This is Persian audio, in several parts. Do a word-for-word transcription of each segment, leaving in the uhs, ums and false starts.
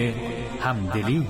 همدلی.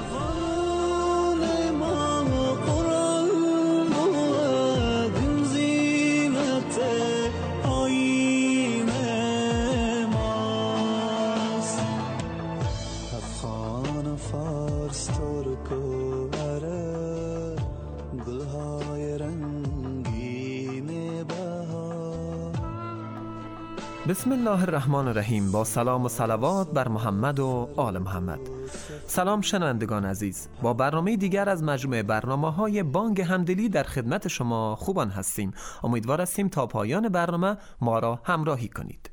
بسم الله الرحمن الرحیم. با سلام و صلوات بر محمد و آل محمد. سلام شنوندگان عزیز، با برنامه دیگر از مجموعه برنامه‌های بانگ همدلی در خدمت شما خوبان هستیم. امیدوار هستیم تا پایان برنامه ما را همراهی کنید.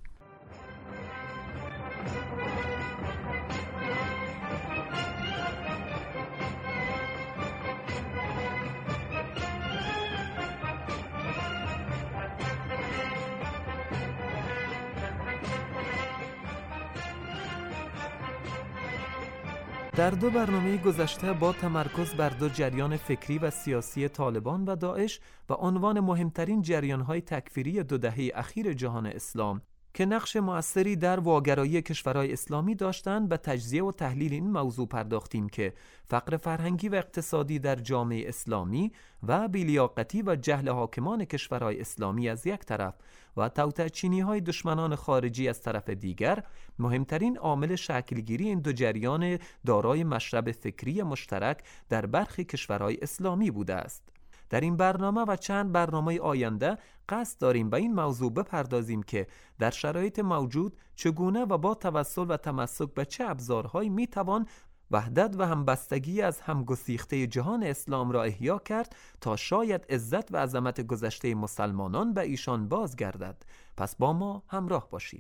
در دو برنامه گذشته با تمرکز بر دو جریان فکری و سیاسی طالبان و داعش و عنوان مهمترین جریان‌های تکفیری دو دهه اخیر جهان اسلام که نقش مؤثری در واگرایی کشورهای اسلامی داشتند به تجزیه و تحلیل این موضوع پرداختیم که فقر فرهنگی و اقتصادی در جامعه اسلامی و بی‌لیاقتی و جهل حاکمان کشورهای اسلامی از یک طرف و توطئه‌چینی‌های دشمنان خارجی از طرف دیگر مهمترین عامل شکلگیری این دو جریان دارای مشرب فکری مشترک در برخی کشورهای اسلامی بوده است. در این برنامه و چند برنامه آینده قصد داریم به این موضوع بپردازیم که در شرایط موجود چگونه و با توسل و تمسک به چه ابزارهایی میتوان وحدت و همبستگی از همگسیخته جهان اسلام را احیا کرد تا شاید عزت و عظمت گذشته مسلمانان به ایشان بازگردد. پس با ما همراه باشید.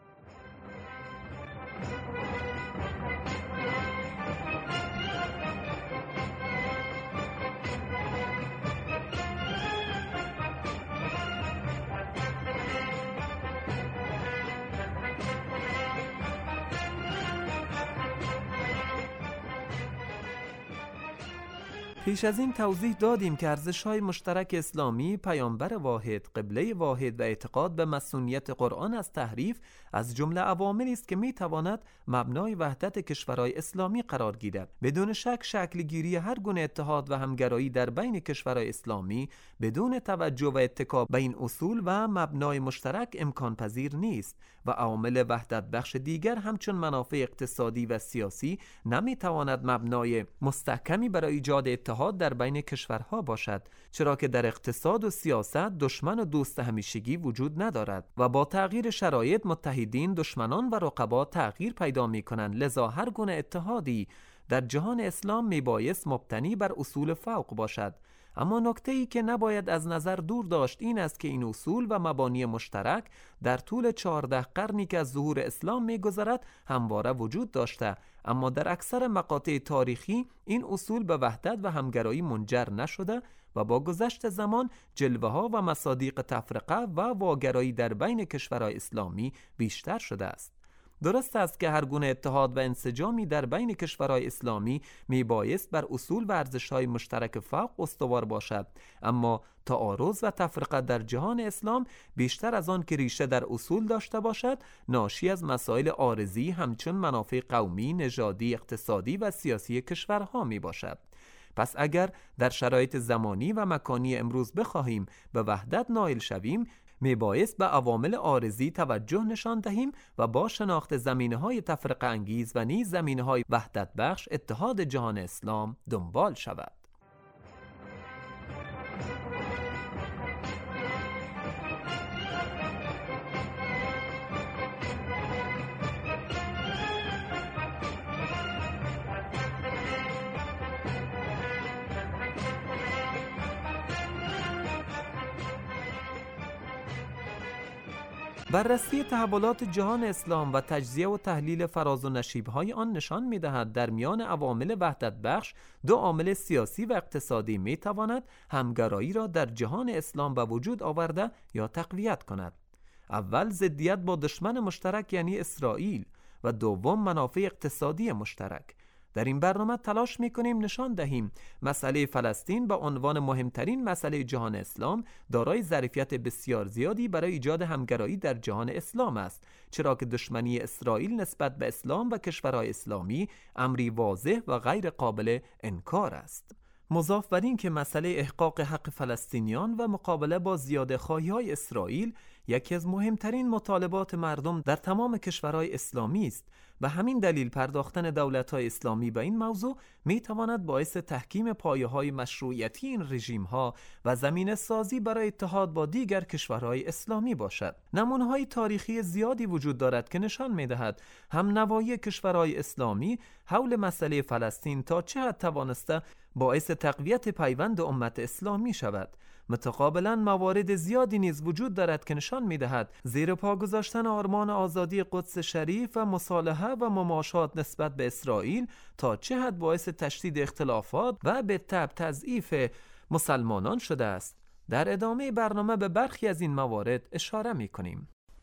پیش از این توضیح دادیم که ارزش‌های مشترک اسلامی، پیامبر واحد، قبله واحد و اعتقاد به مصونیت قرآن از تحریف از جمله عواملی است که می‌تواند مبنای وحدت کشورهای اسلامی قرار گیرد. بدون شک شکل‌گیری هر گونه اتحاد و همگرایی در بین کشورهای اسلامی بدون توجه و اتکا به این اصول و مبنای مشترک امکان پذیر نیست و عوامل وحدت بخش دیگر همچون منافع اقتصادی و سیاسی نمی‌تواند مبنای مستحکمی برای ایجاد اتحاد در بین کشورها باشد، چرا که در اقتصاد و سیاست دشمن و دوست همیشگی وجود ندارد و با تغییر شرایط متحدین، دشمنان و رقبا تغییر پیدا می کنند. لذا هر گونه اتحادی در جهان اسلام می بایست مبتنی بر اصول فوق باشد. اما نکته‌ای که نباید از نظر دور داشت این است که این اصول و مبانی مشترک در طول چهارده قرنی که از ظهور اسلام می‌گذرد همواره وجود داشته، اما در اکثر مقاطع تاریخی این اصول به وحدت و همگرایی منجر نشده و با گذشت زمان جلوه‌ها و مصادیق تفرقه و واگرایی در بین کشورهای اسلامی بیشتر شده است. درست است که هر گونه اتحاد و انسجامی در بین کشورهای اسلامی می بایست بر اصول و ارزش‌های مشترک فوق استوار باشد، اما تعارض و تفرقه در جهان اسلام بیشتر از آن که ریشه در اصول داشته باشد ناشی از مسائل عارضی همچون منافع قومی، نژادی، اقتصادی و سیاسی کشورها می باشد. پس اگر در شرایط زمانی و مکانی امروز بخواهیم به وحدت نائل شویم می بایست به عوامل عارضی توجه نشان دهیم و با شناخت زمینه‌های تفرقه انگیز و نیز زمینه‌های وحدت بخش اتحاد جهان اسلام دنبال شود. بررسی تحولات جهان اسلام و تجزیه و تحلیل فراز و نشیب‌های آن نشان می‌دهد در میان عوامل وحدت بخش دو عامل سیاسی و اقتصادی می‌تواند همگرایی را در جهان اسلام به وجود آورده یا تقویت کند. اول ضدیت با دشمن مشترک یعنی اسرائیل و دوم منافع اقتصادی مشترک. در این برنامه تلاش می‌کنیم نشان دهیم مسئله فلسطین به عنوان مهمترین مسئله جهان اسلام دارای ظرفیت بسیار زیادی برای ایجاد همگرایی در جهان اسلام است، چرا که دشمنی اسرائیل نسبت به اسلام و کشورهای اسلامی امری واضح و غیر قابل انکار است. مضاف بر این که مسئله احقاق حق فلسطینیان و مقابله با زیاده خواهی‌های اسرائیل یکی از مهمترین مطالبات مردم در تمام کشورهای اسلامی است و همین دلیل پرداختن دولت‌های اسلامی به این موضوع می‌تواند باعث تحکیم پایه‌های مشروعیتی این رژیم‌ها و زمینه سازی برای اتحاد با دیگر کشورهای اسلامی باشد. نمونه‌های تاریخی زیادی وجود دارد که نشان می‌دهد هم نوایی کشورهای اسلامی حول مسئله فلسطین تا چه حد توانسته باعث تقویت پیوند امت اسلامی شود. متقابلا موارد زیادی نیز وجود دارد که نشان می‌دهد زیر پا گذاشتن آرمان آزادی قدس شریف و مصالحه و مماشات نسبت به اسرائیل تا چه حد باعث تشدید اختلافات و به تبع تضعیف مسلمانان شده است. در ادامه برنامه به برخی از این موارد اشاره می‌کنیم.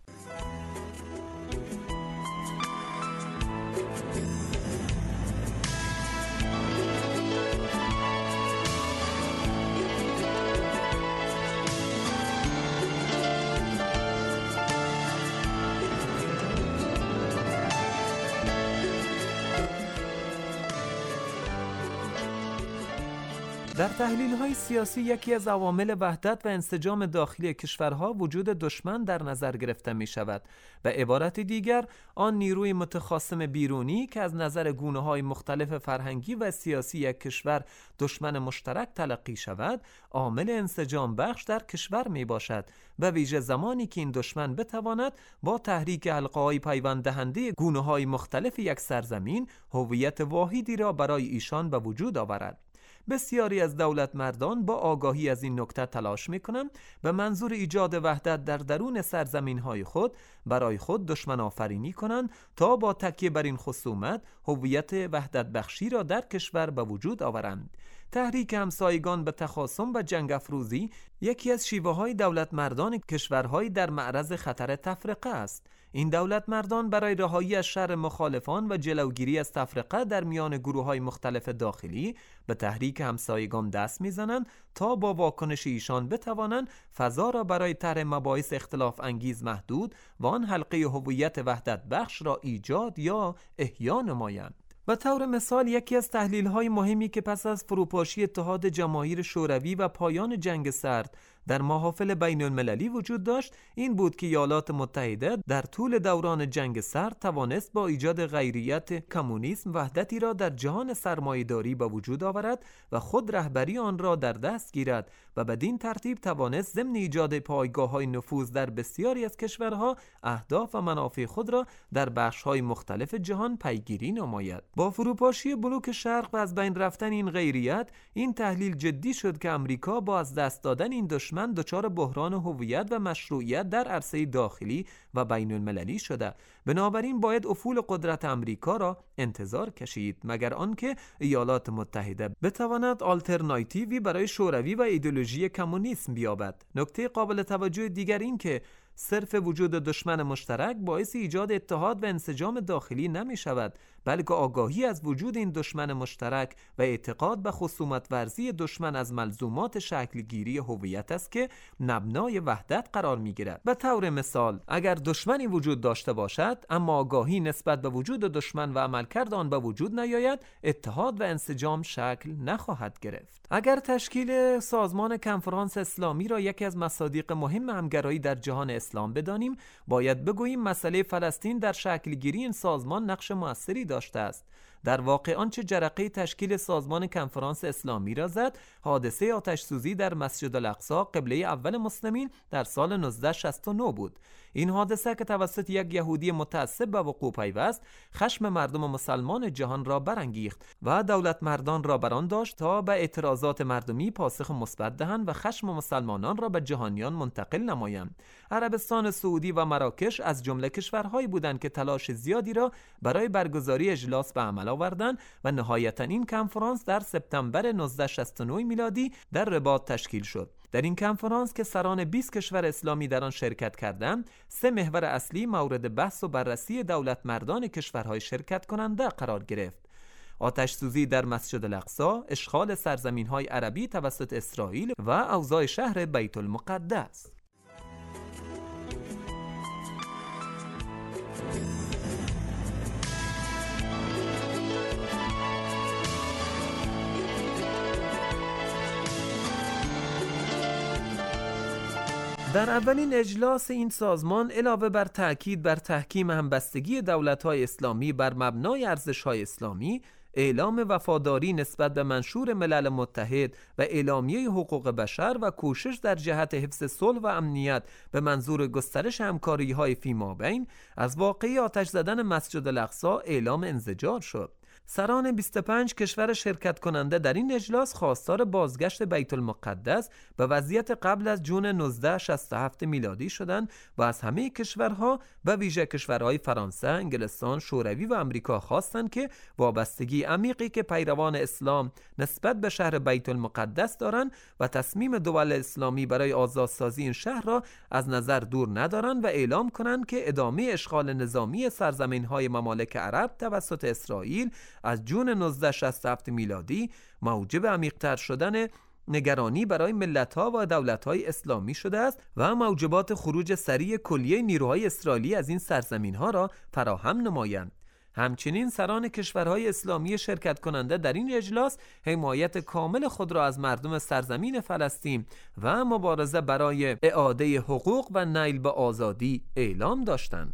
در تحلیل‌های سیاسی یکی از عوامل وحدت و انسجام داخلی کشورها وجود دشمن در نظر گرفته می‌شود. به عبارت دیگر آن نیروی متخاصم بیرونی که از نظر گونه‌های مختلف فرهنگی و سیاسی یک کشور دشمن مشترک تلقی شود، عامل انسجام بخش در کشور میباشد و ویژه زمانی که این دشمن بتواند با تحریک حلقه‌های پیوند دهنده گونه‌های مختلف یک سرزمین هویت واحدی را برای ایشان به وجود آورد. بسیاری از دولت مردان با آگاهی از این نکته تلاش می‌کنند به منظور ایجاد وحدت در درون سرزمین‌های خود برای خود دشمن آفرینی کنند تا با تکیه بر این خصومت هویت وحدت بخشی را در کشور به وجود آورند. تحریک همسایگان به تخاصم و جنگ افروزی یکی از شیوه‌های دولت مردان کشورهای در معرض خطر تفرقه است. این دولت مردان برای رهایی از شر مخالفان و جلوگیری از تفرقه در میان گروه‌های مختلف داخلی به تحریک همسایگان دست می‌زنند تا با واکنش ایشان بتوانند فضا را برای طرح مباحث اختلاف انگیز محدود و آن حلقه هویت وحدت بخش را ایجاد یا احیا نمایند. و طور مثال یکی از تحلیل‌های مهمی که پس از فروپاشی اتحاد جماهیر شوروی و پایان جنگ سرد در محافل بین المللی وجود داشت این بود که ایالات متحده در طول دوران جنگ سرد توانست با ایجاد غیریت کمونیسم وحدتی را در جهان سرمایه‌داری به وجود آورد و خود رهبری آن را در دست گیرد و بدین ترتیب توانست ضمن ایجاد پایگاه‌های نفوذ در بسیاری از کشورها اهداف و منافع خود را در بخش‌های مختلف جهان پیگیری نماید. با فروپاشی بلوک شرق و از بین رفتن این غیریت، این تحلیل جدی شد که امریکا با از دست دادن این دشمن من دچار بحران هویت و مشروعیت در عرصه داخلی و بین المللی شده. بنابراین باید افول قدرت امریکا را انتظار کشید مگر آنکه ایالات متحده بتواند آلترناتیوی برای شوروی و ایدئولوژی کمونیسم بیابد. نکته قابل توجه دیگر این که صرف وجود دشمن مشترک باعث ایجاد اتحاد و انسجام داخلی نمی شود، بلکه آگاهی از وجود این دشمن مشترک و اعتقاد به خصومت ورزی دشمن از ملزومات شکلگیری هویت است که مبنای وحدت قرار می گیرد. به طور مثال اگر دشمنی وجود داشته باشد اما آگاهی نسبت به وجود دشمن و عملکرد آن به وجود نیاید، اتحاد و انسجام شکل نخواهد گرفت. اگر تشکیل سازمان کنفرانس اسلامی را یکی از مصادیق مهم همگرایی در جهان اسلام بدانیم، باید بگوییم مسئله فلسطین در شکل گیری این سازمان نقش موثری داشته است. در واقع آنچه جرقه تشکیل سازمان کنفرانس اسلامی را زد، حادثه آتش سوزی در مسجد الاقصی قبله اول مسلمین در سال نوزده شصت و نه بود. این حادثه که توسط یک یهودی متعصب به وقوع پیوست، خشم مردم مسلمان جهان را برانگیخت و دولت مردان را بران داشت تا به اعتراضات مردمی پاسخ مثبت دهند و خشم مسلمانان را به جهانیان منتقل نمایند. عربستان سعودی و مراکش از جمله کشورهایی بودند که تلاش زیادی را برای برگزاری اجلاس به عمل آوردند و نهایتا این کنفرانس در سپتامبر نوزده شصت و نه میلادی در رباط تشکیل شد. در این کنفرانس که سران بیست کشور اسلامی در آن شرکت کردند، سه محور اصلی مورد بحث و بررسی دولت مردان کشورهای شرکت کننده قرار گرفت. آتش سوزی در مسجد الاقصی، اشغال سرزمین‌های عربی توسط اسرائیل و اوضاع شهر بیت المقدس. در اولین اجلاس این سازمان علاوه بر تأکید بر تحکیم همبستگی دولت‌های اسلامی بر مبنای ارزش‌های اسلامی، اعلام وفاداری نسبت به منشور ملل متحد و اعلامیه حقوق بشر و کوشش در جهت حفظ صلح و امنیت به منظور گسترش همکاری‌های فیمابین، از واقعه آتش زدن مسجد الاقصی اعلام انزجار شد. سران بیست و پنج کشور شرکت کننده در این اجلاس خواستار بازگشت بیت المقدس به وضعیت قبل از جون نوزده شصت و هفت میلادی شدند و از همه کشورها و ویژه کشورهای فرانسه، انگلستان، شوروی و آمریکا خواستند که وابستگی عمیقی که پیروان اسلام نسبت به شهر بیت المقدس دارند و تصمیم دول اسلامی برای آزادسازی این شهر را از نظر دور ندارند و اعلام کنند که ادامه اشغال نظامی سرزمین‌های ممالک عرب توسط اسرائیل از جون نوزده شصت و هفت میلادی موجب عمیق‌تر شدن نگرانی برای ملت‌ها و دولت‌های اسلامی شده است و موجبات خروج سریع کلیه نیروهای اسرائیلی از این سرزمین‌ها را فراهم نمایند. همچنین سران کشورهای اسلامی شرکت کننده در این اجلاس حمایت کامل خود را از مردم سرزمین فلسطین و مبارزه برای اعاده حقوق و نیل به آزادی اعلام داشتند.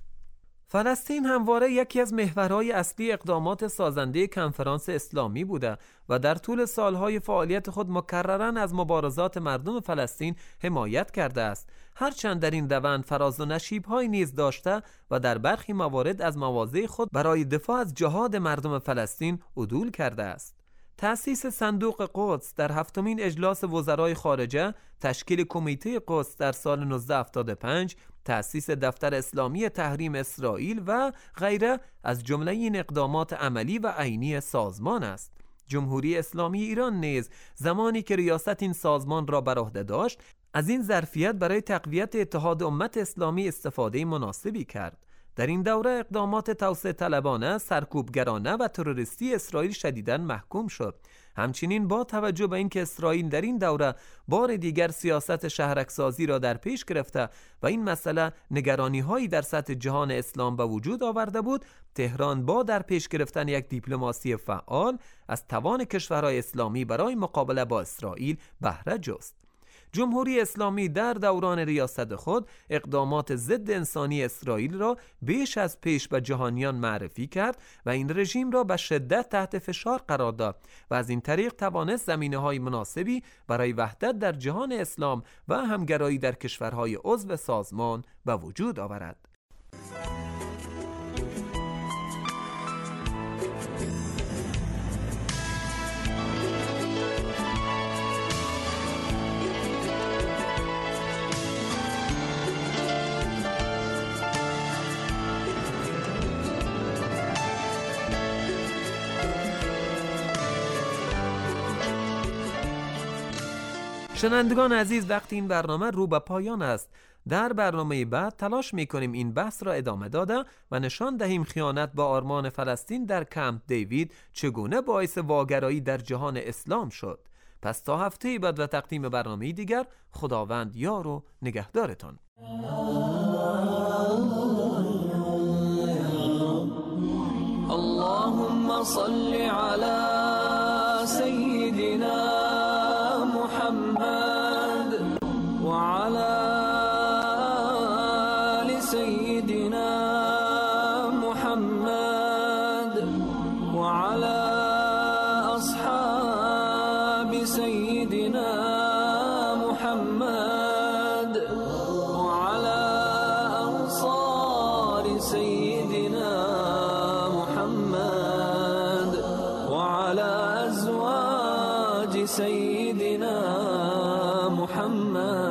فلسطین همواره یکی از محورهای اصلی اقدامات سازنده کنفرانس اسلامی بوده و در طول سالهای فعالیت خود مکرراً از مبارزات مردم فلسطین حمایت کرده است، هرچند در این روند فراز و نشیب‌های نیز داشته و در برخی موارد از مواضع خود برای دفاع از جهاد مردم فلسطین عدول کرده است. تأسیس صندوق قدس در هفتمین اجلاس وزرای خارجه، تشکیل کمیته قدس در سال نوزده هفتاد و پنج، تأسیس دفتر اسلامی تحریم اسرائیل و غیره از جمله این اقدامات عملی و عینی سازمان است. جمهوری اسلامی ایران نیز زمانی که ریاست این سازمان را بر عهده داشت، از این ظرفیت برای تقویت اتحاد امت اسلامی استفاده مناسبی کرد. در این دوره اقدامات توسعه طلبانه، سرکوبگرانه و تروریستی اسرائیل شدیداً محکوم شد. همچنین با توجه به اینکه اسرائیل در این دوره بار دیگر سیاست شهرک‌سازی را در پیش گرفته و این مسئله نگرانی‌هایی در سطح جهان اسلام به وجود آورده بود، تهران با در پیش گرفتن یک دیپلماسی فعال از توان کشورهای اسلامی برای مقابله با اسرائیل بهره جست. جمهوری اسلامی در دوران ریاست خود اقدامات ضد انسانی اسرائیل را بیش از پیش به جهانیان معرفی کرد و این رژیم را به شدت تحت فشار قرار داد و از این طریق توانست زمینه‌های مناسبی برای وحدت در جهان اسلام و همگرایی در کشورهای عضو سازمان به وجود آورد. شنوندگان عزیز، وقتی این برنامه رو به پایان است، در برنامه بعد تلاش می‌کنیم این بحث را ادامه داده و نشان دهیم خیانت با آرمان فلسطین در کمپ دیوید چگونه باعث واگرایی در جهان اسلام شد. پس تا هفته بعد و تقدیم برنامه دیگر، خداوند یار و نگهدارتان. اللهم صل علی سیدنا محمد وعلى آل سيدنا محمد وعلى أصحاب سيدنا محمد وعلى أنصار سيدنا محمد وعلى أزواج سيدنا محمد